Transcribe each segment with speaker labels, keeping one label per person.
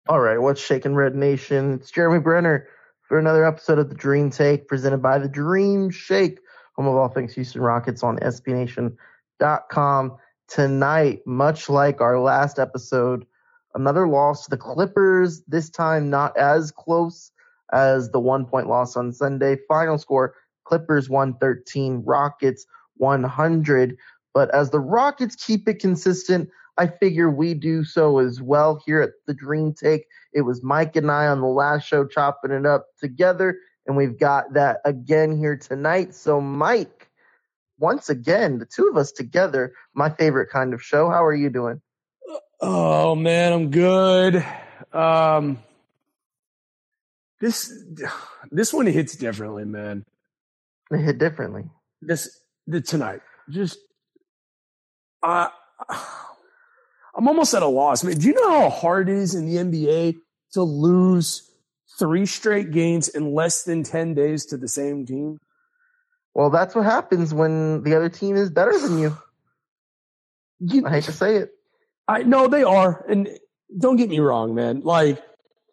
Speaker 1: All right, what's shaking, Red Nation? It's Jeremy Brenner for another episode of the Dream Take, presented by the Dream Shake, home of all things Houston Rockets on SBNation.com. Tonight, much like our last episode, another loss to the Clippers. This time, not as close as the 1-point loss on Sunday. Final score: Clippers 113, Rockets 100. But as the Rockets keep it consistent, I figure we do so as well here at the Dream Take. It was Mike and I on the last show chopping it up together, and we've got that again here tonight. So, Mike, once again, the two of us together, my favorite kind of show. How are you doing?
Speaker 2: Oh, man, I'm good. This one hits differently, man.
Speaker 1: It hit differently.
Speaker 2: Tonight. I'm almost at a loss. Man, do you know how hard it is in the NBA to lose 3 straight games in less than 10 days to the same team?
Speaker 1: Well, that's what happens when the other team is better than you. I hate to say it.
Speaker 2: I know they are. And don't get me wrong, man. Like,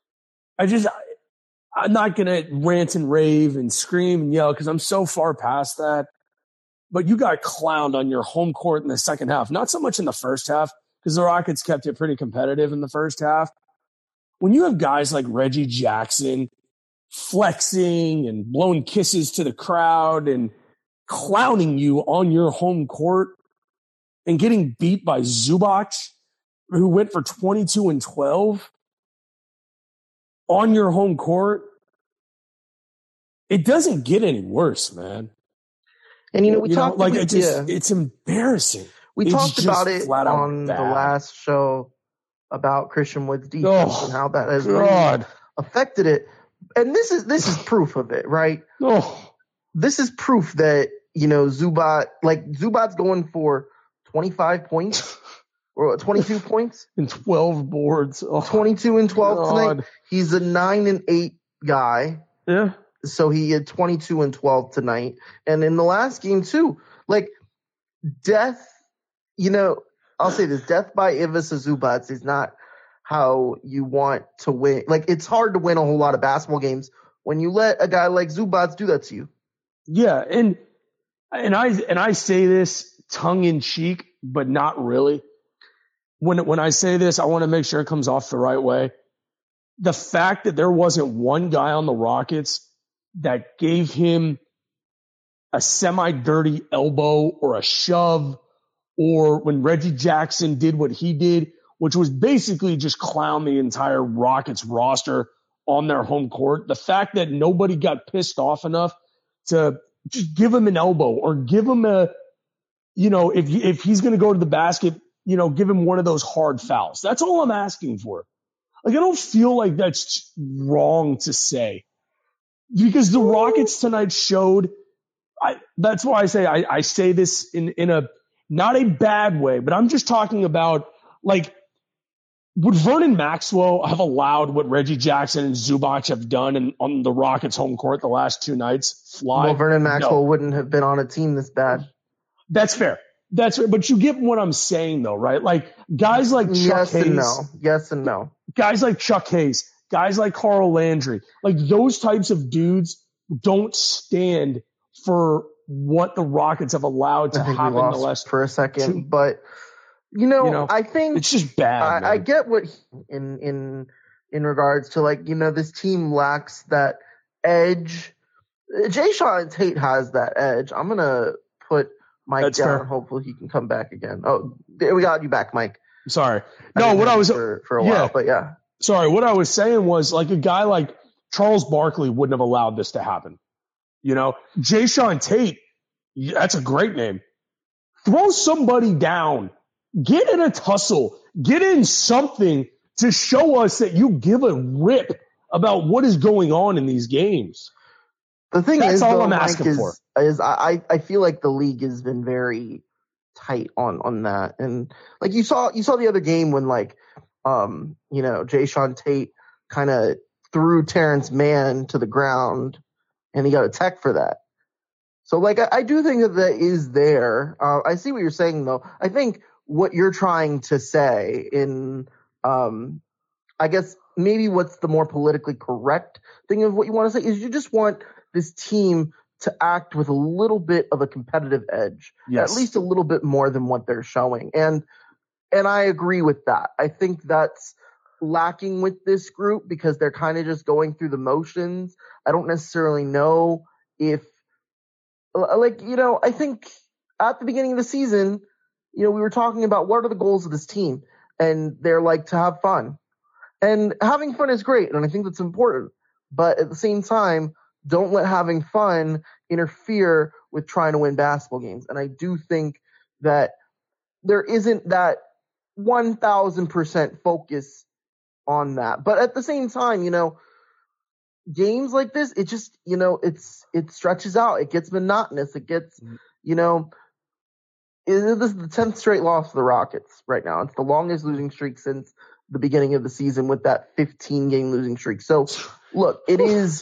Speaker 2: I'm not going to rant and rave and scream and yell because I'm so far past that. But you got clowned on your home court in the second half. Not so much in the first half, because the Rockets kept it pretty competitive in the first half. When you have guys like Reggie Jackson flexing and blowing kisses to the crowd and clowning you on your home court and getting beat by Zubac, who went for 22 and 12 on your home court, it doesn't get any worse, man.
Speaker 1: And,
Speaker 2: it's embarrassing.
Speaker 1: We talked about it on the last show about Christian Wood's defense and how that has really affected it. And this is proof of it, right? This is proof that, Zubac's going for 25 points or 22 points
Speaker 2: and 12 boards.
Speaker 1: 22 and 12 tonight. He's a 9 and 8 guy.
Speaker 2: Yeah.
Speaker 1: So he had 22 and 12 tonight. And in the last game too, death, I'll say this, death by Ivica Zubac is not how you want to win. It's hard to win a whole lot of basketball games when you let a guy like Zubac do that to you.
Speaker 2: Yeah, and I say this tongue in cheek, but not really. When I say this, I want to make sure it comes off the right way. The fact that there wasn't one guy on the Rockets that gave him a semi-dirty elbow or a shove, or when Reggie Jackson did what he did, which was basically just clown the entire Rockets roster on their home court. The fact that nobody got pissed off enough to just give him an elbow or give him if he's going to go to the basket, give him one of those hard fouls. That's all I'm asking for. I don't feel like that's wrong to say, because the Rockets tonight showed. That's why I say I say this in a not a bad way, but I'm just talking about, would Vernon Maxwell have allowed what Reggie Jackson and Zubac have done on the Rockets home court the last 2 nights fly?
Speaker 1: Well, Vernon Maxwell wouldn't have been on a team this bad.
Speaker 2: That's fair. But you get what I'm saying, though, right? Guys like Chuck Hayes.
Speaker 1: Yes and no.
Speaker 2: Guys like Chuck Hayes, guys like Carl Landry, those types of dudes don't stand for what the Rockets have allowed to happen in the last
Speaker 1: for a second. But I think
Speaker 2: it's just bad.
Speaker 1: I get what in regards to this team lacks that edge. Jae'Sean Tate has that edge. I'm gonna put Mike
Speaker 2: That's
Speaker 1: down.
Speaker 2: fair.
Speaker 1: Hopefully he can come back again. Oh, we got you back, Mike.
Speaker 2: Sorry. No, what I was
Speaker 1: for a while, but yeah.
Speaker 2: Sorry, what I was saying was a guy like Charles Barkley wouldn't have allowed this to happen. Jae'Sean Tate, that's a great name. Throw somebody down. Get in a tussle. Get in something to show us that you give a rip about what is going on in these games.
Speaker 1: The thing
Speaker 2: That's
Speaker 1: is,
Speaker 2: all
Speaker 1: though,
Speaker 2: I'm
Speaker 1: Mike,
Speaker 2: asking for.
Speaker 1: I feel like the league has been very tight on that. And you saw the other game when Jae'Sean Tate kind of threw Terrence Mann to the ground and he got a tech for that. So I do think that is there. I see what you're saying, though. I think what you're trying to say in I guess maybe what's the more politically correct thing of what you want to say is you just want this team to act with a little bit of a competitive edge,
Speaker 2: Yes.
Speaker 1: at least a little bit more than what they're showing. And I agree with that. I think that's lacking with this group because they're kind of just going through the motions. I don't necessarily know if, I think at the beginning of the season, we were talking about what are the goals of this team, and they're like to have fun. And having fun is great, and I think that's important. But at the same time, don't let having fun interfere with trying to win basketball games. And I do think that there isn't that 1,000% focus on that. But at the same time, games like this, it just, it stretches out. It gets monotonous. It gets, this is the 10th straight loss for the Rockets right now. It's the longest losing streak since the beginning of the season with that 15-game losing streak. So, look, they're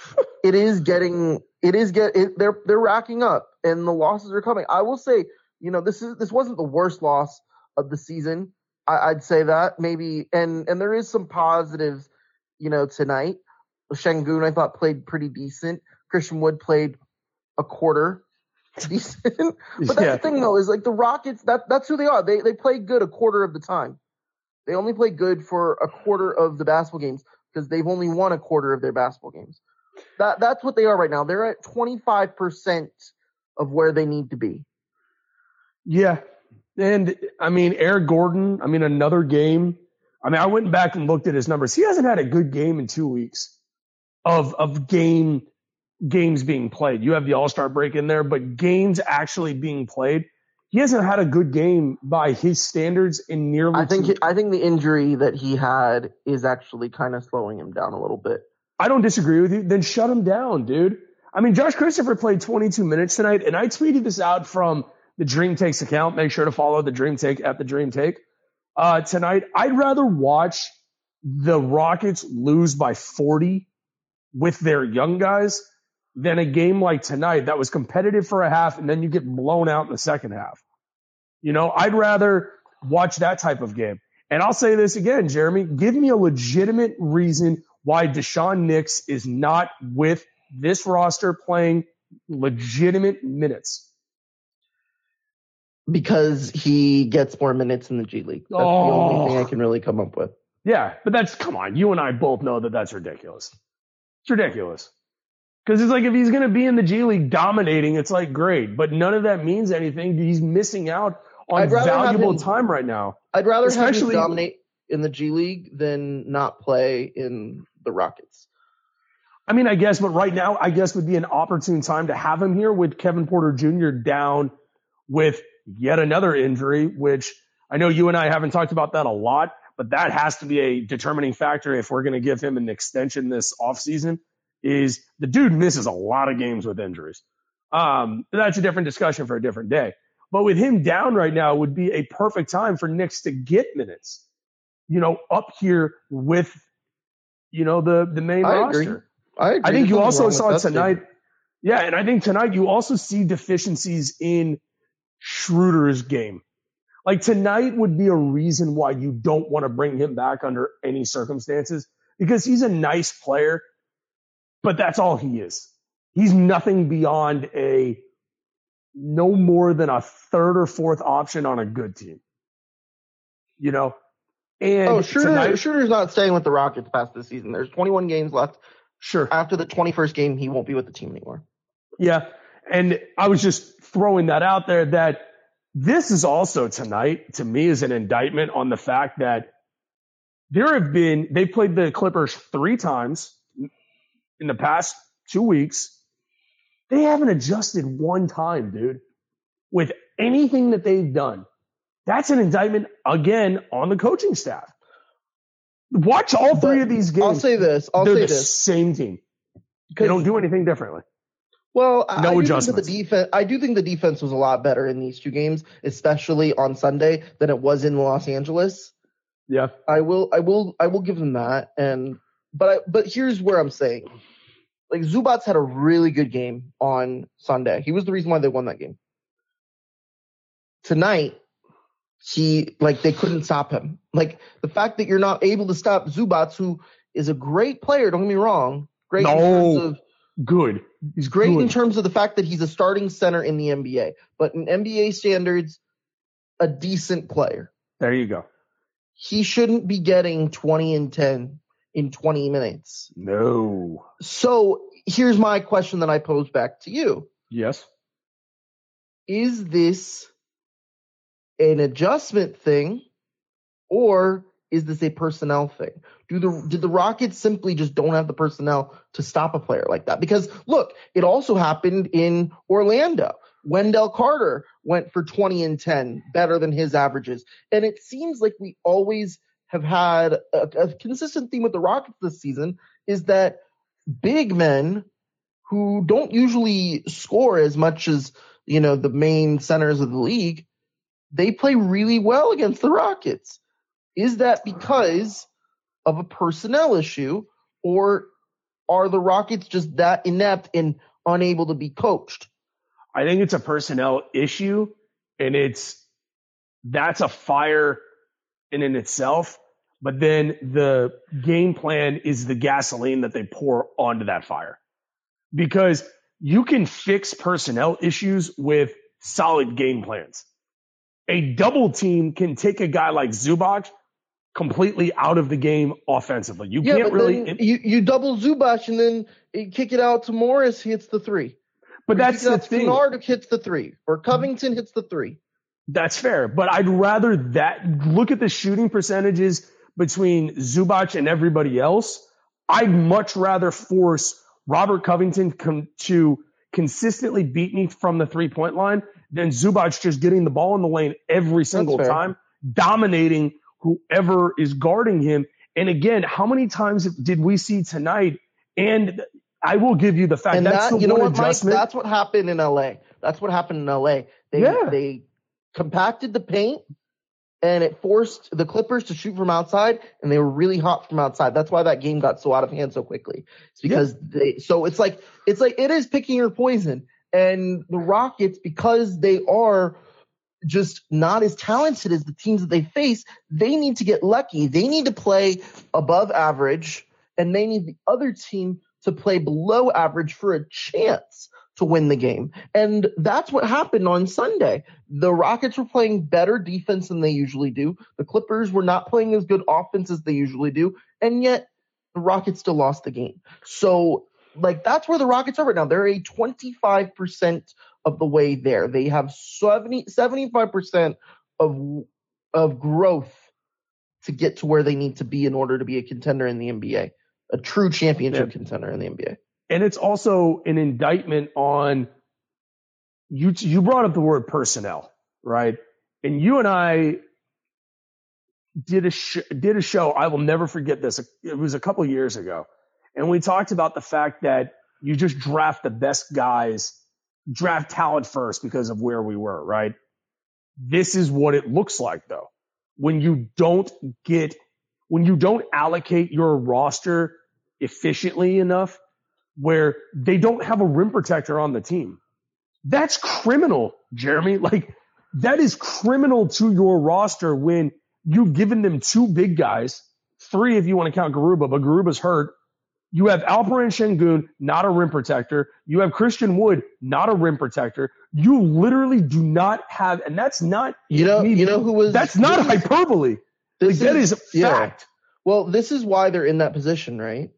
Speaker 1: racking up and the losses are coming. I will say, this wasn't the worst loss of the season. I'd say that maybe, and there is some positives, tonight. Şengün, I thought, played pretty decent. Christian Wood played a quarter decent. But that's the thing, though, is like the Rockets, that's who they are. They play good a quarter of the time. They only play good for a quarter of the basketball games because they've only won a quarter of their basketball games. That's what they are right now. They're at 25% of where they need to be.
Speaker 2: Yeah. And, Eric Gordon, another game. I went back and looked at his numbers. He hasn't had a good game in 2 weeks of games being played. You have the All-Star break in there, but games actually being played. He hasn't had a good game by his standards in nearly
Speaker 1: I think the injury that he had is actually kind of slowing him down a little bit.
Speaker 2: I don't disagree with you. Then shut him down, dude. Josh Christopher played 22 minutes tonight, and I tweeted this out from the Dream Takes account. Make sure to follow the Dream Take at the Dream Take. Tonight, I'd rather watch the Rockets lose by 40 with their young guys than a game like tonight that was competitive for a half and then you get blown out in the second half. I'd rather watch that type of game. And I'll say this again, Jeremy, give me a legitimate reason why Deshaun Nix is not with this roster playing legitimate minutes.
Speaker 1: Because he gets more minutes in the G League. That's the only thing I can really come up with.
Speaker 2: Yeah, but come on. You and I both know that that's ridiculous. It's ridiculous. Because it's like if he's going to be in the G League dominating, it's like great. But none of that means anything. He's missing out on valuable time right now.
Speaker 1: I'd rather have him dominate in the G League than not play in the Rockets.
Speaker 2: I guess, but right now, would be an opportune time to have him here with Kevin Porter Jr. down with yet another injury, which I know you and I haven't talked about that a lot, but that has to be a determining factor if we're going to give him an extension this offseason. Is the dude misses a lot of games with injuries. That's a different discussion for a different day. But with him down right now would be a perfect time for Knicks to get minutes, up here with, the main roster.
Speaker 1: I agree.
Speaker 2: I think you also saw tonight. Yeah, and I think tonight you also see deficiencies in Schroeder's game. Like tonight would be a reason why you don't want to bring him back under any circumstances because he's a nice player. But that's all he is. He's nothing beyond no more than a third or fourth option on a good team. And
Speaker 1: Schroeder's not staying with the Rockets past this season. There's 21 games left.
Speaker 2: Sure.
Speaker 1: After the 21st game, he won't be with the team anymore.
Speaker 2: Yeah. And I was just throwing that out there that this is also tonight, to me, is an indictment on the fact that they played the Clippers 3 times in the past 2 weeks. They haven't adjusted one time, dude, with anything that they've done. That's an indictment, again, on the coaching staff. Watch all 3 of these games.
Speaker 1: I'll say this.
Speaker 2: They're the same team. They don't do anything differently.
Speaker 1: Well,
Speaker 2: no adjustments.
Speaker 1: I do think the defense was a lot better in these 2 games, especially on Sunday, than it was in Los Angeles.
Speaker 2: Yeah.
Speaker 1: I will give them that. But here's where I'm saying. Like, Zubats had a really good game on Sunday. He was the reason why they won that game. Tonight, they couldn't stop him. Like the fact that you're not able to stop Zubac, who is a great player, don't get me wrong. Great in terms of
Speaker 2: good.
Speaker 1: He's great in terms of the fact that he's a starting center in the NBA, but in NBA standards, a decent player.
Speaker 2: There you go.
Speaker 1: He shouldn't be getting 20 and 10 in 20 minutes.
Speaker 2: No.
Speaker 1: So here's my question that I pose back to you.
Speaker 2: Yes.
Speaker 1: Is this an adjustment thing, or is this a personnel thing? Did the Rockets simply just don't have the personnel to stop a player like that? Because look, it also happened in Orlando. Wendell Carter went for 20 and 10, better than his averages. And it seems like we always have had a consistent theme with the Rockets this season is that big men who don't usually score as much as, the main centers of the league, they play really well against the Rockets. Is that because of a personnel issue, or are the Rockets just that inept and unable to be coached?
Speaker 2: I think it's a personnel issue, and that's a fire in itself. But then the game plan is the gasoline that they pour onto that fire. Because you can fix personnel issues with solid game plans. A double team can take a guy like Zubac completely out of the game offensively. You can't really.
Speaker 1: You double Zubac and then you kick it out to Morris, he hits the three.
Speaker 2: But that's the thing.
Speaker 1: Kennard hits the three, or Covington hits the three.
Speaker 2: That's fair. But I'd rather look at the shooting percentages between Zubac and everybody else. I'd much rather force Robert Covington to consistently beat me from the 3-point line than Zubac just getting the ball in the lane every single time, dominating whoever is guarding him. And again, how many times did we see tonight? And I will give you the fact that's the one adjustment.
Speaker 1: Mike, that's what happened in LA. They compacted the paint, and it forced the Clippers to shoot from outside, and they were really hot from outside. That's why that game got so out of hand so quickly. It's because it is picking your poison. And the Rockets, because they are just not as talented as the teams that they face, they need to get lucky. They need to play above average, and they need the other team to play below average for a chance to win the game. And that's what happened on Sunday. The Rockets were playing better defense than they usually do. The Clippers were not playing as good offense as they usually do. And yet the Rockets still lost the game. So that's where the Rockets are right now. They're a 25% of the way there. They have 75% of growth to get to where they need to be in order to be a contender in the NBA, a true championship contender in the NBA.
Speaker 2: And it's also an indictment on you brought up the word personnel, right? And you and I did a show. I will never forget this. It was a couple years ago. And we talked about the fact that you just draft the best guys, draft talent first because of where we were, right? This is what it looks like, though. When you don't allocate your roster efficiently enough, where they don't have a rim protector on the team. That's criminal, Jeremy. That is criminal to your roster when you've given them two big guys, three if you want to count Garuba, but Garuba's hurt. You have Alperen Şengün, not a rim protector. You have Christian Wood, not a rim protector. You literally do not have, and that's not that's not hyperbole. That is a fact.
Speaker 1: Well, this is why they're in that position, right?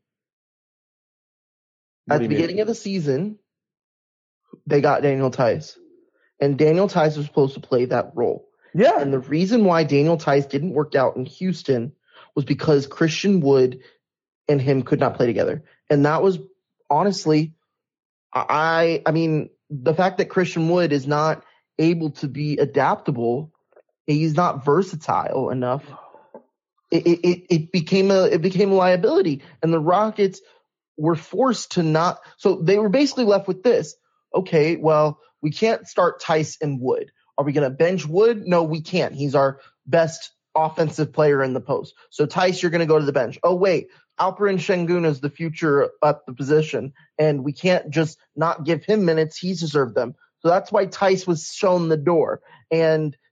Speaker 1: At the beginning of the season, they got Daniel Theis. And Daniel Theis was supposed to play that role.
Speaker 2: Yeah.
Speaker 1: And the reason why Daniel Theis didn't work out in Houston was because Christian Wood and him could not play together. And that was honestly, I mean, the fact that Christian Wood is not able to be adaptable, he's not versatile enough. It became a liability. And the Rockets were forced to not. So they were basically left with this. Okay, well, we can't start Theis and Wood. Are we going to bench Wood? No, we can't. He's our best offensive player in the post. So Theis, you're going to go to the bench. Oh, wait, Alperen Şengün is the future at the position, and we can't just not give him minutes. He's deserved them. So that's why Theis was shown the door. And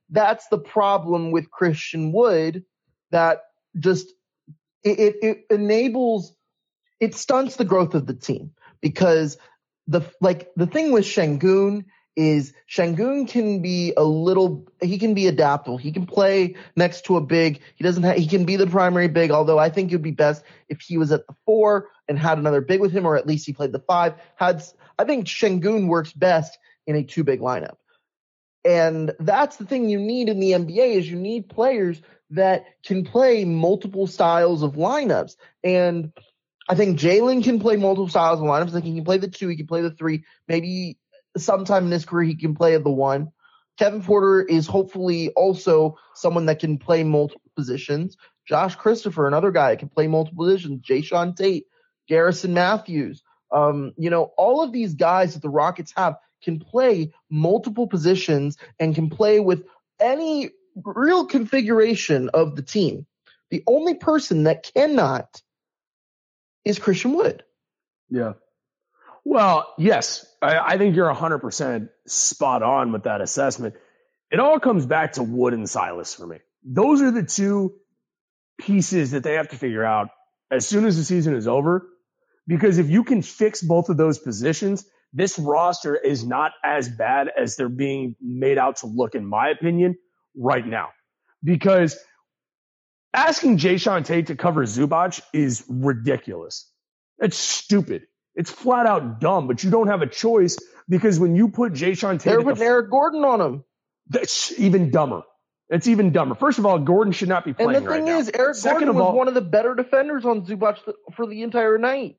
Speaker 1: that's the problem with Christian Wood, that just it enables, it stunts the growth of the team, because the thing with Şengün is Şengün can be he can be adaptable. He can play next to a big. He can be the primary big, although I think it would be best if he was at the 4 and had another big with him, or at least he played the 5. I think Şengün works best in a 2 big lineup. And that's the thing you need in the NBA, is you need players that can play multiple styles of lineups. And I think Jalen can play multiple styles of lineups. I think he can play the 2, he can play the 3. Maybe sometime in his career he can play the 1. Kevin Porter is hopefully also someone that can play multiple positions. Josh Christopher, another guy that can play multiple positions. Jae'Sean Tate, Garrison Matthews. All of these guys that the Rockets have can play multiple positions and can play with any real configuration of the team. The only person that cannot is Christian Wood.
Speaker 2: Yeah. Well, yes, I think you're 100% spot on with that assessment. It all comes back to Wood and Silas for me. Those are the two pieces that they have to figure out as soon as the season is over, because if you can fix both of those positions, this roster is not as bad as they're being made out to look, in my opinion, right now. Because asking Jae'Sean Tate to cover Zubac is ridiculous. It's stupid. It's flat out dumb, but you don't have a choice, because when you put Jae'Sean Tate...
Speaker 1: They're putting Eric Gordon on him.
Speaker 2: That's even dumber. It's even dumber. First of all, Gordon should not be playing right now.
Speaker 1: And the thing is, Eric Gordon was one of the better defenders on Zubac for the entire night.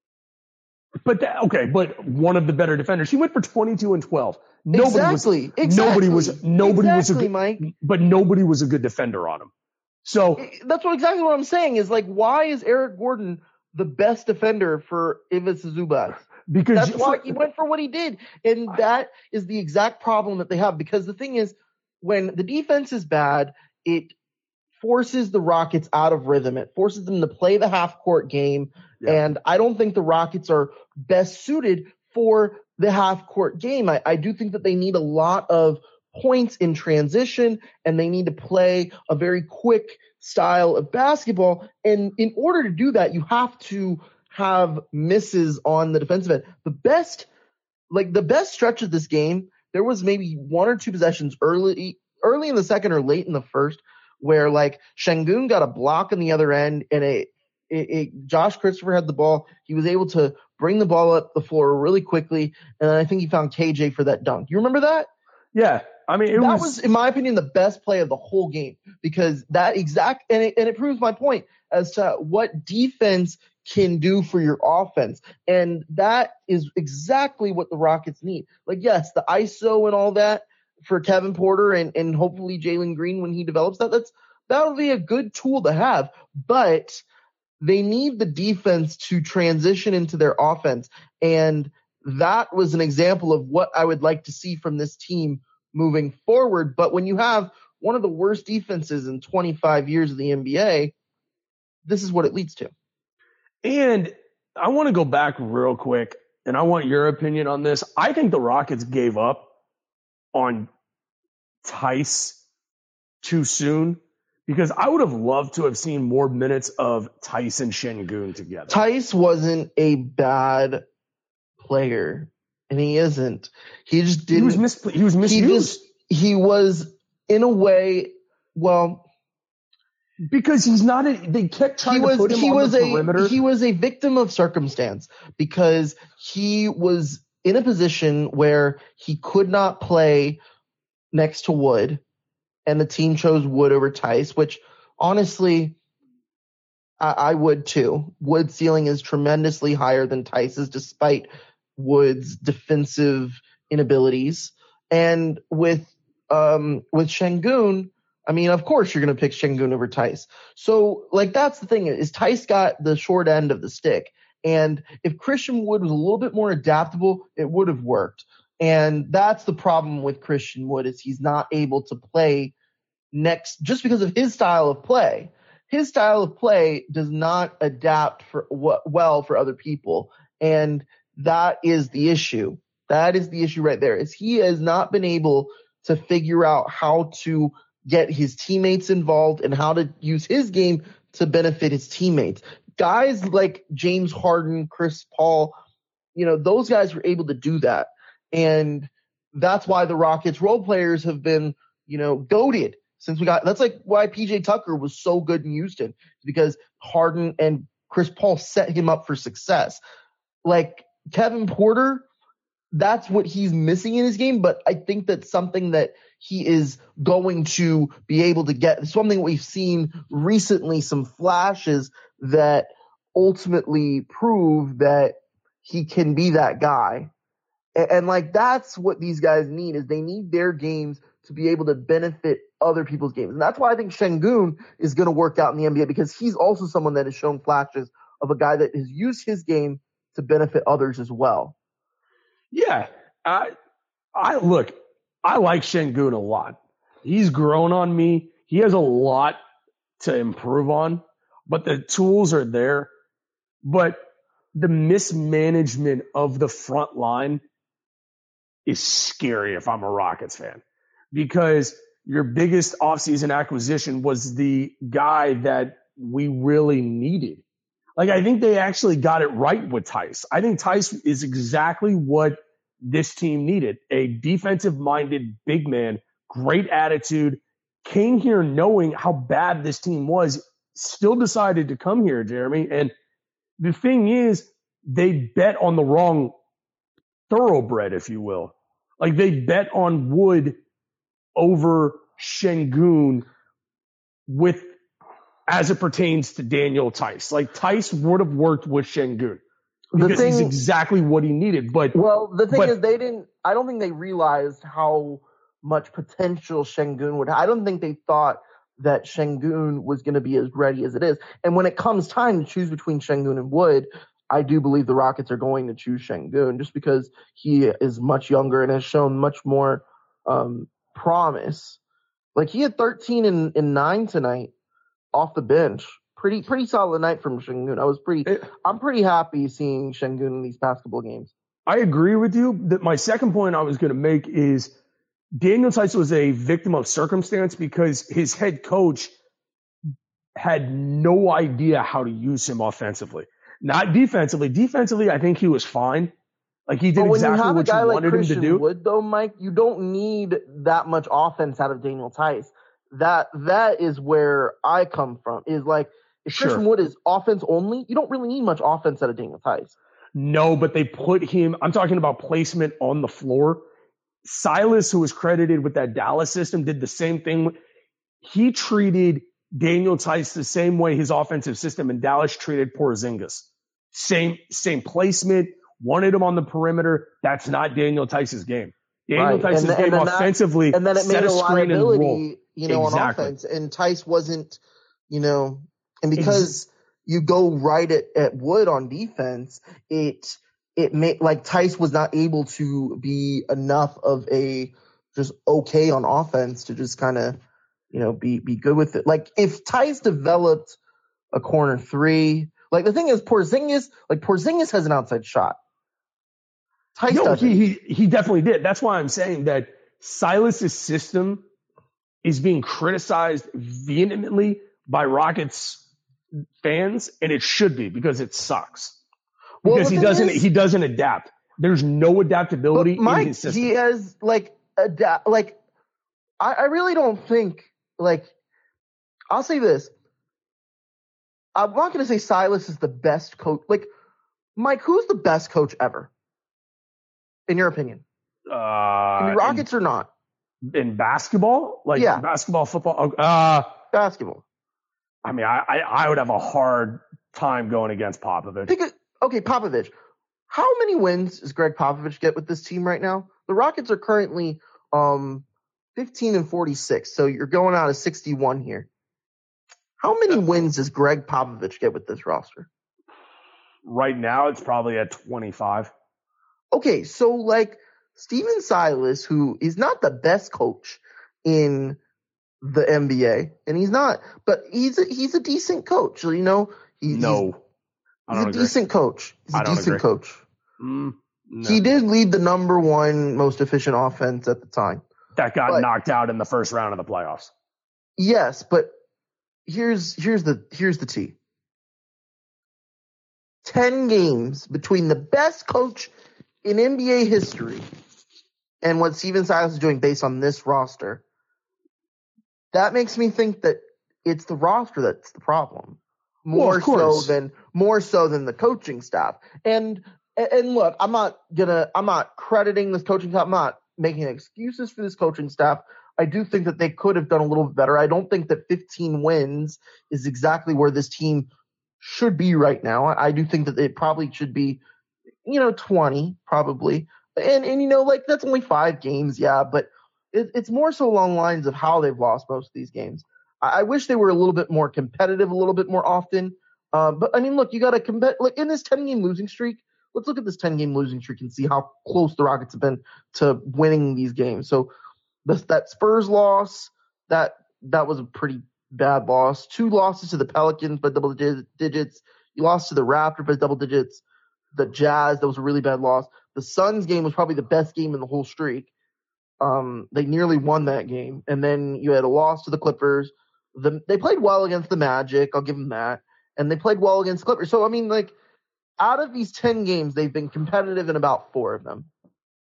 Speaker 2: But one of the better defenders. He went for 22 and 12.
Speaker 1: Exactly.
Speaker 2: Nobody was a good,
Speaker 1: Mike.
Speaker 2: But nobody was a good defender on him. So
Speaker 1: that's exactly what I'm saying, is like, why is Eric Gordon the best defender for Ivica Zubac?
Speaker 2: Because
Speaker 1: that's why he went for what he did. And that is the exact problem that they have, because the thing is, when the defense is bad, it forces the Rockets out of rhythm. It forces them to play the half-court game. Yeah. And I don't think the Rockets are best suited for the half-court game. I do think that they need a lot of points in transition, and they need to play a very quick style of basketball. And in order to do that, you have to have misses on the defensive end. The best stretch of this game, there was maybe 1 or 2 possessions early in the second or late in the first, where like Şengün got a block on the other end, and Josh Christopher had the ball. He was able to bring the ball up the floor really quickly, and then I think he found KJ for that dunk. You remember that?
Speaker 2: Yeah. I mean,
Speaker 1: that was, in my opinion, the best play of the whole game, because it proves my point as to what defense can do for your offense. And that is exactly what the Rockets need. Like, yes, the ISO and all that for Kevin Porter and hopefully Jalen Green when he develops that'll be a good tool to have, but they need the defense to transition into their offense. And that was an example of what I would like to see from this team moving forward. But when you have one of the worst defenses in 25 years of the NBA, this is what it leads to.
Speaker 2: And I want to go back real quick, and I want your opinion on this. I think the Rockets gave up on Theis too soon, because I would have loved to have seen more minutes of Theis and Şengün together.
Speaker 1: Theis wasn't a bad player, and he isn't. He just didn't.
Speaker 2: He was misused.
Speaker 1: He was, in a way, well,
Speaker 2: because he's not. They kept trying to put him on the perimeter.
Speaker 1: He was a victim of circumstance, because he was in a position where he could not play next to Wood, and the team chose Wood over Theis, which honestly, I would too. Wood's ceiling is tremendously higher than Theis's, despite Wood's defensive inabilities. And with Şengün, I mean, of course you're going to pick Şengün over Theis. So, like, that's the thing, is Theis got the short end of the stick. And if Christian Wood was a little bit more adaptable, it would have worked. And that's the problem with Christian Wood, is he's not able to play next just because of his style of play. His style of play does not adapt well for other people. And that is the issue. That is the issue right there, is he has not been able to figure out how to get his teammates involved and how to use his game to benefit his teammates. Guys like James Harden, Chris Paul, those guys were able to do that. And that's why the Rockets role players have been, goated since that's like why PJ Tucker was so good in Houston, because Harden and Chris Paul set him up for success. Like Kevin Porter, that's what he's missing in his game, but I think that's something that he is going to be able to get. Something we've seen recently, some flashes that ultimately prove that he can be that guy. And like, that's what these guys need, is they need their games to be able to benefit other people's games. And that's why I think Şengün is going to work out in the NBA, because he's also someone that has shown flashes of a guy that has used his game to benefit others as well.
Speaker 2: Yeah. I like Şengün a lot. He's grown on me. He has a lot to improve on, but the tools are there. But the mismanagement of the front line is scary if I'm a Rockets fan, because your biggest offseason acquisition was the guy that we really needed. Like, I think they actually got it right with Theis. I think Theis is exactly what this team needed. A defensive-minded big man, great attitude, came here knowing how bad this team was, still decided to come here, Jeremy. And the thing is, they bet on the wrong thoroughbred, if you will. Like, they bet on Wood over Şengün as it pertains to Daniel Theis. Like, Theis would have worked with Şengün because he's exactly what he needed. But
Speaker 1: the thing is, I don't think they realized how much potential Şengün would have. I don't think they thought that Şengün was going to be as ready as it is. And when it comes time to choose between Şengün and Wood, I do believe the Rockets are going to choose Şengün, just because he is much younger and has shown much more promise. Like, he had 13 and 9 tonight off the bench. Pretty solid night from Şengün. I'm pretty happy seeing Şengün in these basketball games.
Speaker 2: I agree with you. My second point I was going to make is Daniel Theis was a victim of circumstance, because his head coach had no idea how to use him offensively. Not defensively. Defensively, I think he was fine. Like, he did exactly what you wanted him to do.
Speaker 1: Wood, though, Mike, you don't need that much offense out of Daniel Theis. That is where I come from. Is like, if Christian Wood is offense only, you don't really need much offense out of Daniel Theis.
Speaker 2: No, but they put him. I'm talking about placement on the floor. Silas, who was credited with that Dallas system, did the same thing. He treated Daniel Theis the same way his offensive system in Dallas treated Porzingis. Same placement, wanted him on the perimeter. That's not Daniel Theis's game. Daniel Theis's game offensively,
Speaker 1: and then it made a liability, on
Speaker 2: exactly.
Speaker 1: offense. And Theis wasn't, and because you go right at Wood on defense, it made, like, Theis was not able to be enough of a just okay on offense to just kind of, be good with it. Like, if Theis developed a corner three, like, the thing is, Porzingis has an outside shot. Theis doesn't.
Speaker 2: He definitely did. That's why I'm saying that Silas's system is being criticized vehemently by Rockets fans, and it should be, because it sucks. Because he doesn't adapt. There's no adaptability in his system.
Speaker 1: He has I really don't think, I'll say this. I'm not going to say Silas is the best coach. Like, Mike, who's the best coach ever, in your opinion? In the Rockets or not?
Speaker 2: In basketball? Basketball, football?
Speaker 1: Basketball.
Speaker 2: I mean, I would have a hard time going against Popovich.
Speaker 1: Popovich. How many wins does Greg Popovich get with this team right now? The Rockets are currently 15-46, so you're going out of 61 here. How many wins does Greg Popovich get with this roster?
Speaker 2: Right now, it's probably at 25.
Speaker 1: Okay, so Steven Silas, who is not the best coach in the NBA, and he's a decent coach. He's a decent coach.
Speaker 2: No.
Speaker 1: He did lead the number one most efficient offense at the time.
Speaker 2: that got knocked out in the first round of the playoffs.
Speaker 1: Yes, but here's the T. 10 games between the best coach in NBA history and what Stephen Silas is doing based on this roster. That makes me think that it's the roster that's the problem. More so than the coaching staff. And look, I'm not crediting this coaching staff. I'm not making excuses for this coaching staff. I do think that they could have done a little bit better. I don't think that 15 wins is exactly where this team should be right now. I do think that it probably should be, 20 probably. And like that's only 5 games, yeah, but it's more so along the lines of how they've lost most of these games. I wish they were a little bit more competitive, a little bit more often. But I mean, look, you got to compete. Like in this 10-game losing streak, let's look at this 10-game losing streak and see how close the Rockets have been to winning these games. So that Spurs loss, that was a pretty bad loss. 2 losses to the Pelicans by double digits. You lost to the Raptors by double digits. The Jazz, that was a really bad loss. The Suns game was probably the best game in the whole streak. They nearly won that game. And then you had a loss to the Clippers. They played well against the Magic. I'll give them that. And they played well against the Clippers. So, I mean, like, out of these 10 games, they've been competitive in about 4 of them.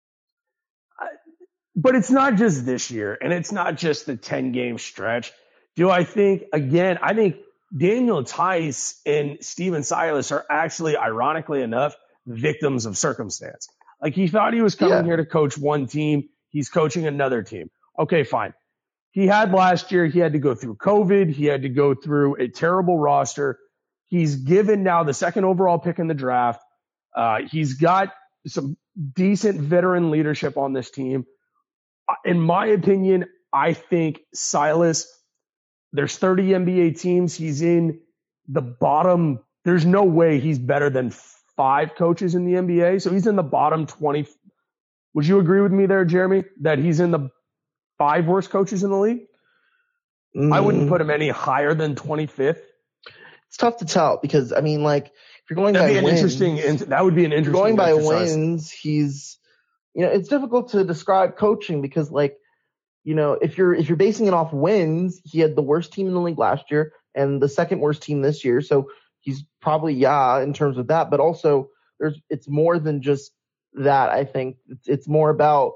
Speaker 2: But it's not just this year, and it's not just the 10-game stretch. I think Daniel Theis and Stephen Silas are actually, ironically enough, victims of circumstance. Like, he thought he was coming here to coach one team. He's coaching another team. Okay, fine. He had last year, he had to go through COVID. He had to go through a terrible roster. He's given now the 2nd overall pick in the draft. He's got some decent veteran leadership on this team. In my opinion, I think Silas, there's 30 NBA teams. He's in the bottom. There's no way he's better than 5 coaches in the NBA. So he's in the bottom 20. Would you agree with me there, Jeremy, that he's in the 5 worst coaches in the league? I wouldn't put him any higher than 25th.
Speaker 1: It's tough to tell because, I mean, like, if you're going by wins,
Speaker 2: that would be an interesting
Speaker 1: going by
Speaker 2: exercise.
Speaker 1: Wins, he's, it's difficult to describe coaching because, like, if you're basing it off wins, he had the worst team in the league last year and the 2nd worst team this year. So he's probably, in terms of that, but also it's more than just that. I think it's more about,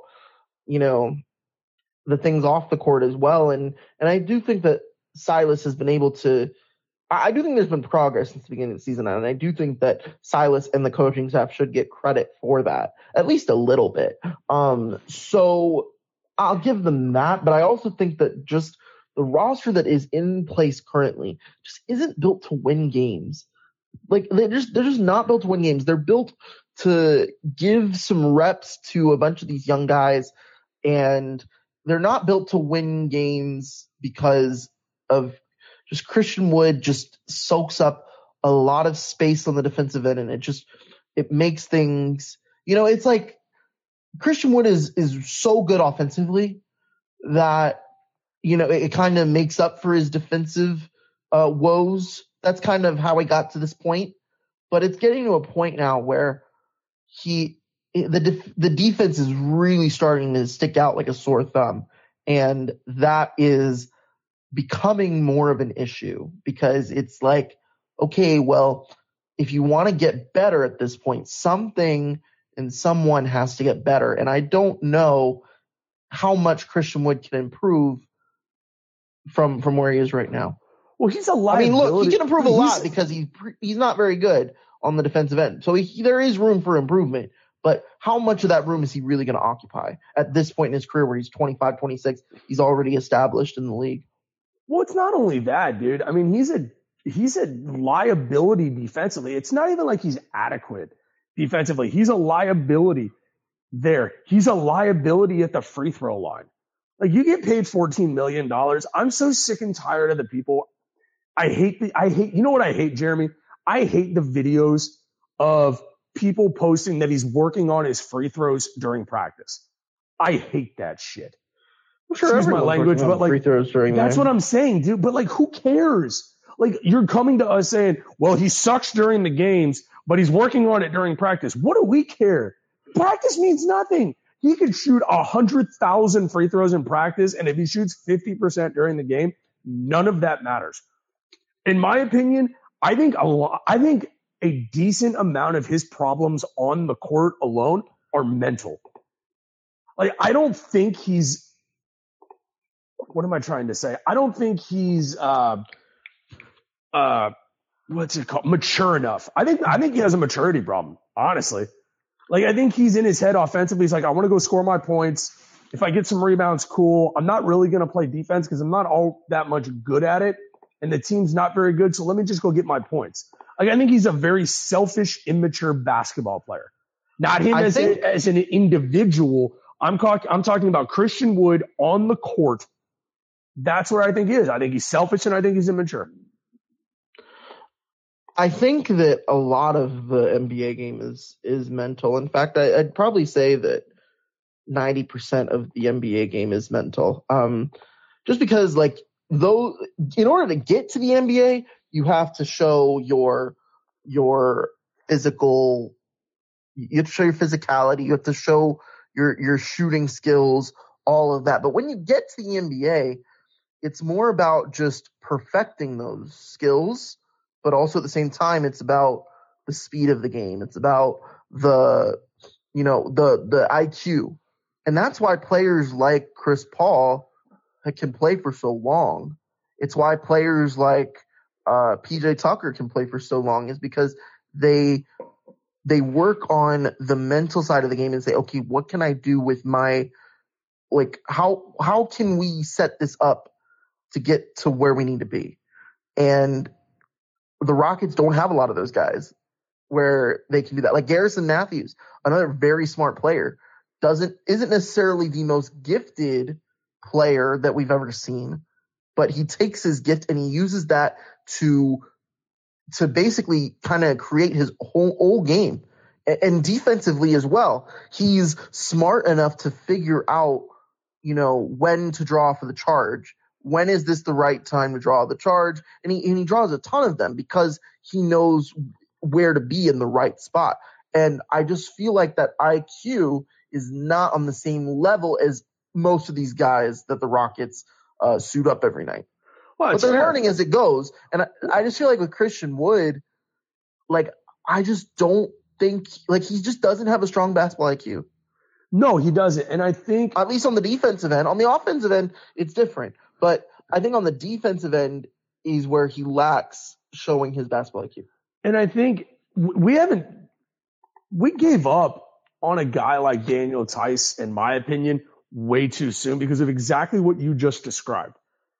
Speaker 1: the things off the court as well. And I do think that Silas has been able to, I do think there's been progress since the beginning of the season. And I do think that Silas and the coaching staff should get credit for that, at least a little bit. So I'll give them that. But I also think that just the roster that is in place currently just isn't built to win games. Like they're just not built to win games. They're built to give some reps to a bunch of these young guys, and they're not built to win games because of just Christian Wood just soaks up a lot of space on the defensive end, and it makes things, it's like Christian Wood is so good offensively that, it kind of makes up for his defensive woes. That's kind of how he got to this point, but it's getting to a point now where the defense is really starting to stick out like a sore thumb. And that is becoming more of an issue because it's like, okay, well, if you want to get better at this point, something and someone has to get better. And I don't know how much Christian Wood can improve from where he is right now.
Speaker 2: Well, he's a liability.
Speaker 1: I mean, look, he can improve a lot because he's not very good on the defensive end. So there is room for improvement. But how much of that room is he really going to occupy at this point in his career where he's 25, 26? He's already established in the league.
Speaker 2: Well, it's not only that, dude. I mean, he's a liability defensively. It's not even like he's adequate defensively. He's a liability there. He's a liability at the free throw line. Like, you get paid $14 million. I'm so sick and tired of the people. You know what I hate, Jeremy? I hate the videos of people posting that he's working on his free throws during practice. I hate that shit.
Speaker 1: I'm sure excuse my language, but like, free throws during
Speaker 2: that's what I'm saying, dude. But like, who cares? Like, you're coming to us saying, well, he sucks during the games, but he's working on it during practice. What do we care? Practice means nothing. He could shoot 100,000 free throws in practice, and if he shoots 50% during the game, none of that matters. In my opinion, I think a decent amount of his problems on the court alone are mental. Like, I don't think he's – what am I trying to say? I don't think he's what's it called? Mature enough. I think he has a maturity problem, honestly. Like, I think he's in his head offensively. He's like, I want to go score my points. If I get some rebounds, cool. I'm not really going to play defense because I'm not all that much good at it, and the team's not very good, so let me just go get my points. Like, I think he's a very selfish, immature basketball player. Not him as an individual. I'm talking about Christian Wood on the court. That's where I think he is. I think he's selfish, and I think he's immature.
Speaker 1: I think that a lot of the NBA game is mental. In fact, I'd probably say that 90% of the NBA game is mental. Just because, like, though, in order to get to the NBA, you have to show your physical. You have to show your physicality. You have to show your shooting skills, all of that. But when you get to the NBA, it's more about just perfecting those skills. But also at the same time, it's about the speed of the game. It's about the IQ. And that's why players like Chris Paul can play for so long. It's why players like PJ Tucker can play for so long, is because they work on the mental side of the game and say, okay, what can I do with my, like, how can we set this up to get to where we need to be? And the Rockets don't have a lot of those guys where they can do that. Like Garrison Matthews, another very smart player, isn't necessarily the most gifted player that we've ever seen, but he takes his gift and he uses that to basically kind of create his whole game. And defensively as well, he's smart enough to figure out, when to draw for the charge. When is this the right time to draw the charge? And he draws a ton of them because he knows where to be in the right spot. And I just feel like that IQ is not on the same level as most of these guys that the Rockets suit up every night. Well, but they're learning as it goes. And I just feel like with Christian Wood, like, I just don't think – like, he just doesn't have a strong basketball IQ.
Speaker 2: No, he doesn't. And I think –
Speaker 1: at least on the defensive end. On the offensive end, it's different. But I think on the defensive end is where he lacks showing his basketball IQ.
Speaker 2: And I think we gave up on a guy like Daniel Theis, in my opinion, way too soon because of exactly what you just described.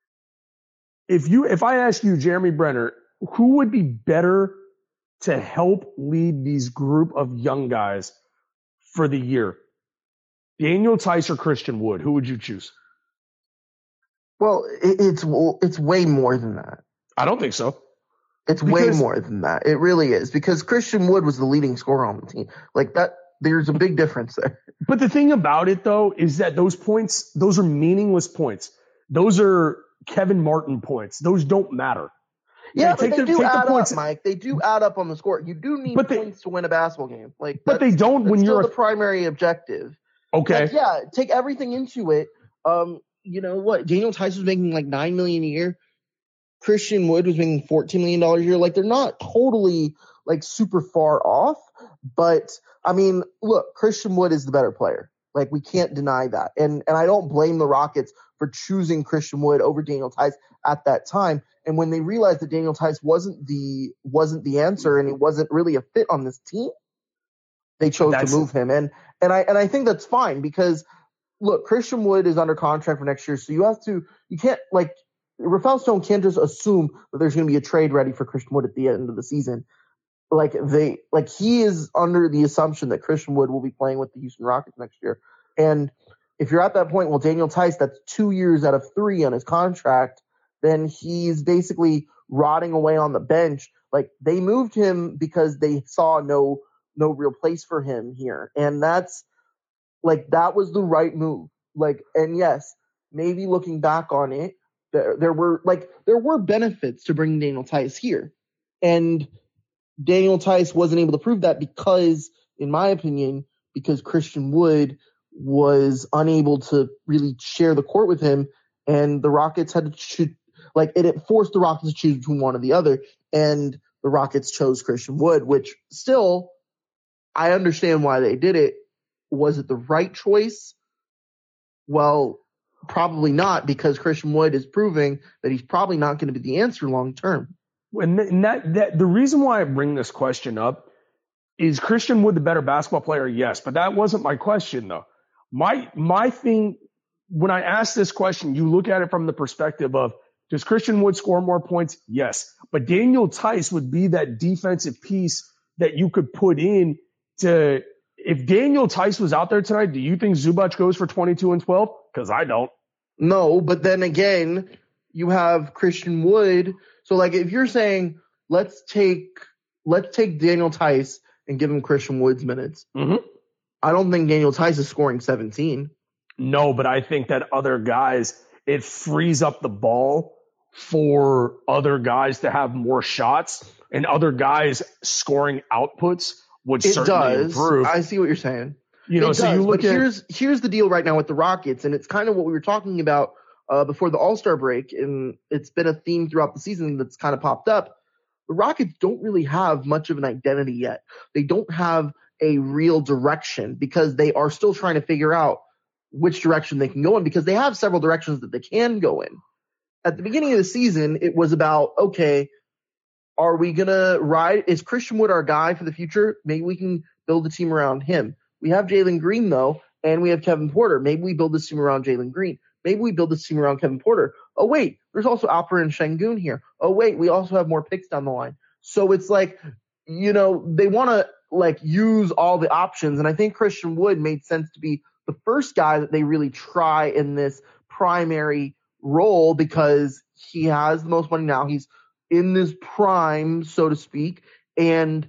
Speaker 2: If I ask you, Jeremy Brenner, who would be better to help lead these group of young guys for the year? Daniel Theis or Christian Wood? Who would you choose?
Speaker 1: Well, it's way more than that.
Speaker 2: I don't think so.
Speaker 1: It's way more than that. It really is, because Christian Wood was the leading scorer on the team. Like that, there's a big difference there.
Speaker 2: But the thing about it, though, is that those points, those are meaningless points. Those are Kevin Martin points. Those don't matter.
Speaker 1: Yeah, but they do add up, Mike. They do add up on the score. You do need points to win a basketball game. Like,
Speaker 2: but they don't when you're
Speaker 1: the primary objective.
Speaker 2: Okay.
Speaker 1: Like, yeah, take everything into it. You know what? Daniel Theis was making like $9 million a year. Christian Wood was making $14 million a year. Like, they're not totally like super far off. But I mean, look, Christian Wood is the better player. Like, we can't deny that. And I don't blame the Rockets for choosing Christian Wood over Daniel Theis at that time. And when they realized that Daniel Theis wasn't the answer and he wasn't really a fit on this team, they chose to move him. And I think that's fine, because look, Christian Wood is under contract for next year, so you can't, like, Rafael Stone can't just assume that there's going to be a trade ready for Christian Wood at the end of the season. He is under the assumption that Christian Wood will be playing with the Houston Rockets next year. And if you're at that point, well, Daniel Theis, that's 2 years out of 3 on his contract, then he's basically rotting away on the bench. Like, they moved him because they saw no real place for him here. And that was the right move. Like, and yes, maybe looking back on it, there were benefits to bringing Daniel Theis here. And Daniel Theis wasn't able to prove that because, in my opinion, because Christian Wood was unable to really share the court with him, and the Rockets had to choose. Like, it forced the Rockets to choose between one or the other, and the Rockets chose Christian Wood, which still, I understand why they did it. Was it the right choice? Well, probably not, because Christian Wood is proving that he's probably not going to be the answer long term.
Speaker 2: And that the reason why I bring this question up is Christian Wood the better basketball player? Yes, but that wasn't my question though. My thing, when I ask this question, you look at it from the perspective of, does Christian Wood score more points? Yes, but Daniel Theis would be that defensive piece that you could put in to. If Daniel Theis was out there tonight, do you think Zubac goes for 22 and 12? Because I don't.
Speaker 1: No, but then again, you have Christian Wood. So, like, if you're saying let's take Daniel Theis and give him Christian Wood's minutes, I don't think Daniel Theis is scoring 17.
Speaker 2: No, but I think that other guys, it frees up the ball for other guys to have more shots, and other guys scoring outputs would certainly improve.
Speaker 1: I see what you're saying.
Speaker 2: So you look at
Speaker 1: here's the deal right now with the Rockets, and it's kind of what we were talking about before the All-Star break, and it's been a theme throughout the season that's kind of popped up. The Rockets don't really have much of an identity yet. They don't have a real direction because they are still trying to figure out which direction they can go in, because they have several directions that they can go in. At the beginning of the season, it was about, okay, are we going to ride? Is Christian Wood our guy for the future? Maybe we can build a team around him. We have Jalen Green, though, and we have Kevin Porter. Maybe we build this team around Jalen Green. Maybe we build this team around Kevin Porter. Oh, wait, there's also Alperen Sengun here. Oh, wait, we also have more picks down the line. So it's like, they want to, use all the options. And I think Christian Wood made sense to be the first guy that they really try in this primary role, because he has the most money now. He's in this prime, so to speak, and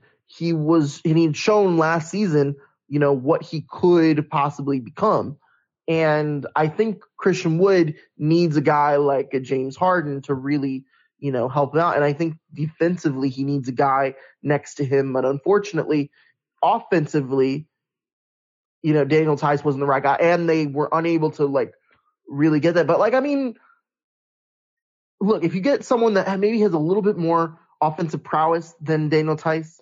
Speaker 1: he'd shown last season, what he could possibly become. And I think Christian Wood needs a guy like a James Harden to really, help him out. And I think defensively he needs a guy next to him. But unfortunately, offensively, Daniel Theis wasn't the right guy, and they were unable to really get that. But look, if you get someone that maybe has a little bit more offensive prowess than Daniel Theis,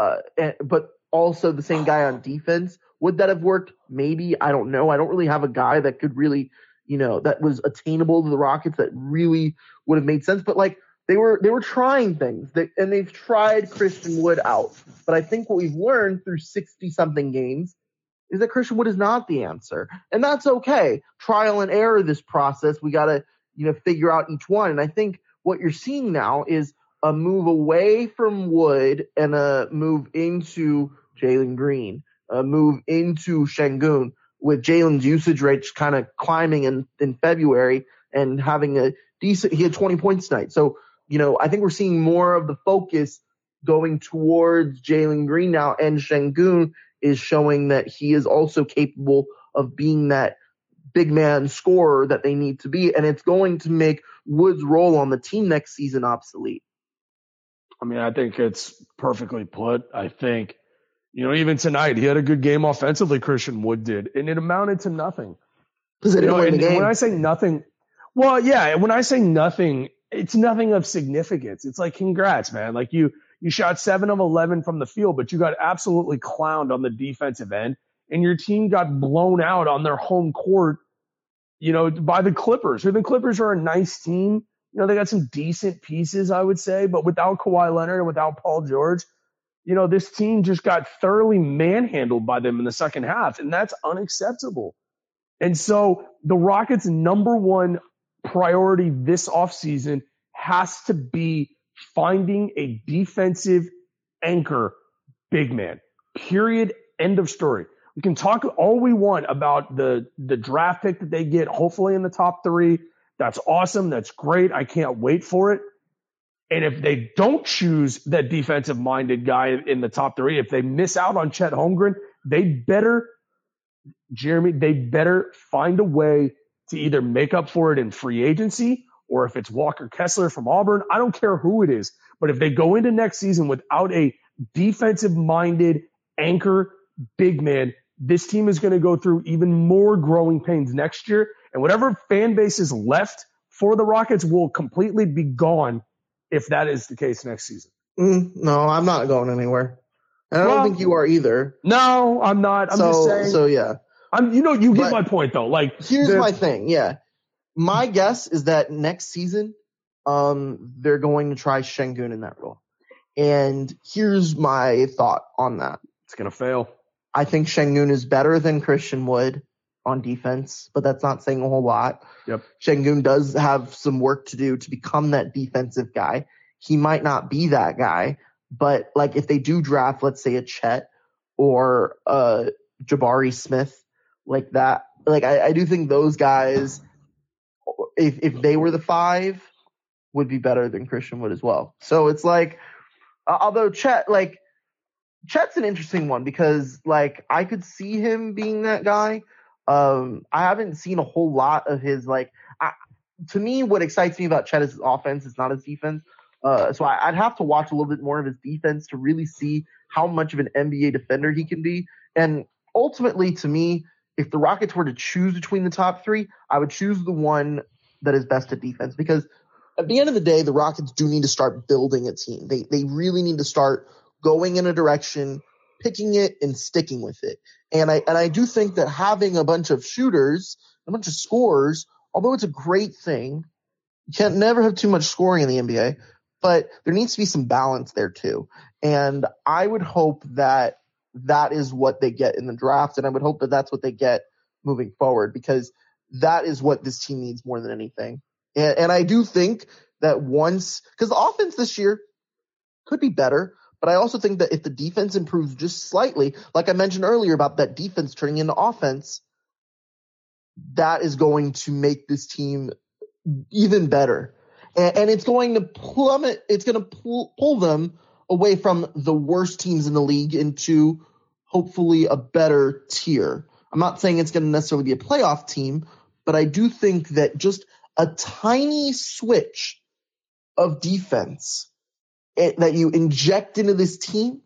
Speaker 1: but also the same guy on defense, would that have worked? Maybe. I don't know. I don't really have a guy that could really, that was attainable to the Rockets that really would have made sense. But they were trying things, and they've tried Christian Wood out. But I think what we've learned through 60-something games is that Christian Wood is not the answer. And that's okay. Trial and error, this process. We got to, figure out each one. And I think what you're seeing now is a move away from Wood and a move into Jalen Green, a move into Sengun, with Jalen's usage rates kind of climbing in February and having he had 20 points tonight. So, I think we're seeing more of the focus going towards Jalen Green now, and Sengun is showing that he is also capable of being that big man scorer that they need to be, and it's going to make Wood's role on the team next season obsolete.
Speaker 2: I mean, I think it's perfectly put. I think, even tonight, he had a good game offensively, Christian Wood did, and it amounted to nothing.
Speaker 1: Because they didn't win the game.
Speaker 2: When I say nothing, well, yeah, when I say nothing, it's nothing of significance. It's congrats, man. You shot 7 of 11 from the field, but you got absolutely clowned on the defensive end, and your team got blown out on their home court, by the Clippers. The Clippers are a nice team. They got some decent pieces, I would say, but without Kawhi Leonard and without Paul George, this team just got thoroughly manhandled by them in the second half, and that's unacceptable. And so the Rockets' number one priority this offseason has to be finding a defensive anchor big man. Period. End of story. We can talk all we want about the draft pick that they get, hopefully in the top 3. That's awesome. That's great. I can't wait for it. And if they don't choose that defensive-minded guy in the top 3, if they miss out on Chet Holmgren, they better find a way to either make up for it in free agency, or if it's Walker Kessler from Auburn, I don't care who it is. But if they go into next season without a defensive-minded anchor big man, this team is going to go through even more growing pains next year. And whatever fan base is left for the Rockets will completely be gone if that is the case next season.
Speaker 1: No, I'm not going anywhere. And I don't think you are either.
Speaker 2: No, I'm not. I'm just saying.
Speaker 1: So yeah.
Speaker 2: You get my point though. Like,
Speaker 1: here's my thing. Yeah. My guess is that next season, they're going to try Şengün in that role. And here's my thought on that.
Speaker 2: It's going to fail.
Speaker 1: I think Şengün is better than Christian Wood on defense, but that's not saying a whole lot.
Speaker 2: Yep.
Speaker 1: Şengün does have some work to do to become that defensive guy. He might not be that guy, but like if they do draft, let's say a Chet or Jabari Smith like that, like I do think those guys, if they were the 5, would be better than Christian Wood as well. So it's like, although Chet's an interesting one because like I could see him being that guy. I haven't seen a whole lot of his to me, what excites me about Chet is his offense. It's not his defense. So I'd have to watch a little bit more of his defense to really see how much of an NBA defender he can be. And ultimately, to me, if the Rockets were to choose between the top 3, I would choose the one that is best at defense because at the end of the day, the Rockets do need to start building a team. They really need to start going in a direction, picking it and sticking with it. And I do think that having a bunch of shooters, a bunch of scorers, although it's a great thing, you can't never have too much scoring in the NBA, but there needs to be some balance there too. And I would hope that that is what they get in the draft, and I would hope that that's what they get moving forward because that is what this team needs more than anything. And I do think that because the offense this year could be better, but I also think that if the defense improves just slightly, like I mentioned earlier about that defense turning into offense, that is going to make this team even better. And it's going to plummet. It's going to pull them away from the worst teams in the league into hopefully a better tier. I'm not saying it's going to necessarily be a playoff team, but I do think that just a tiny switch of defense that you inject into this team,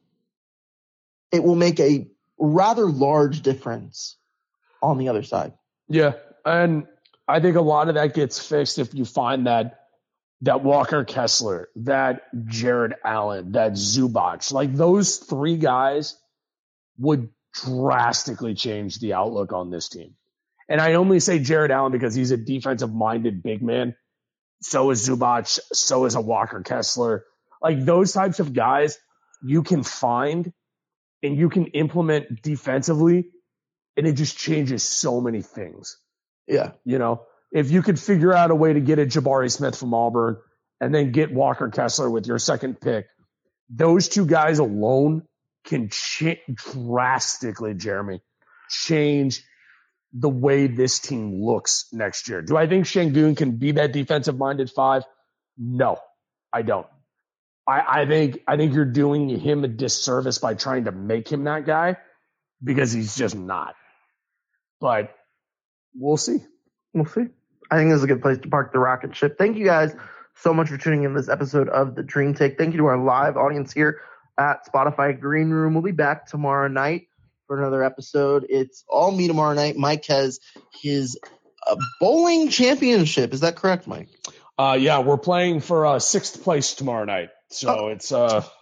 Speaker 1: it will make a rather large difference on the other side.
Speaker 2: Yeah, and I think a lot of that gets fixed if you find that Walker Kessler, that Jared Allen, that Zubac, like those 3 guys would drastically change the outlook on this team. And I only say Jared Allen because he's a defensive-minded big man. So is Zubac. So is a Walker Kessler. Like those types of guys you can find and you can implement defensively, and it just changes so many things.
Speaker 1: Yeah.
Speaker 2: You know, if you could figure out a way to get a Jabari Smith from Auburn and then get Walker Kessler with your second pick, those 2 guys alone can drastically, Jeremy, change the way this team looks next year. Do I think Şengün can be that defensive-minded 5? No, I don't. I think you're doing him a disservice by trying to make him that guy because he's just not. But we'll see.
Speaker 1: We'll see. I think this is a good place to park the rocket ship. Thank you guys so much for tuning in this episode of The Dream Take. Thank you to our live audience here at Spotify Green Room. We'll be back tomorrow night for another episode. It's all me tomorrow night. Mike has his bowling championship. Is that correct, Mike?
Speaker 2: Yeah, we're playing for 6th place tomorrow night. So it's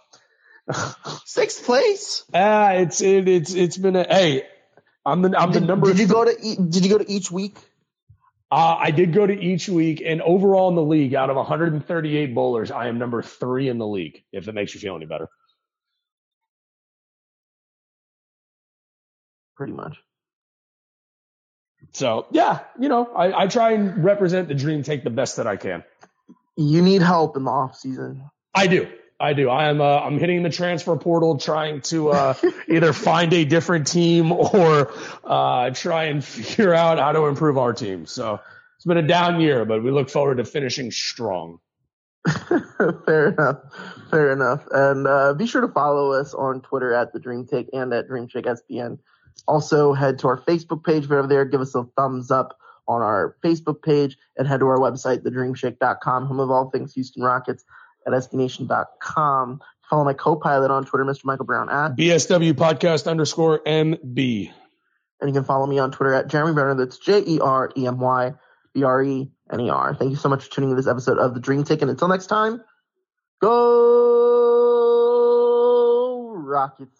Speaker 1: 6th place.
Speaker 2: It's been I'm the number.
Speaker 1: Did you go to each week?
Speaker 2: I did go to each week, and overall in the league, out of 138 bowlers, I am number 3 in the league. If that makes you feel any better.
Speaker 1: Pretty much.
Speaker 2: So yeah, I try and represent the Dream Take the best that I can.
Speaker 1: You need help in the off season.
Speaker 2: I do. I'm hitting the transfer portal, trying to either find a different team or try and figure out how to improve our team. So it's been a down year, but we look forward to finishing strong.
Speaker 1: Fair enough. And be sure to follow us on Twitter at The Dream Take and at DreamShakeSPN. Also, head to our Facebook page. If you're over there, give us a thumbs up on our Facebook page and head to our website, thedreamshake.com, home of all things Houston Rockets, at SBNation.com. Follow my co-pilot on Twitter, Mr. Michael Brown at
Speaker 2: BSW Podcast _MB.
Speaker 1: And you can follow me on Twitter at Jeremy Brenner. That's JeremyBrenner. Thank you so much for tuning in to this episode of The Dream Take. And until next time, go Rockets.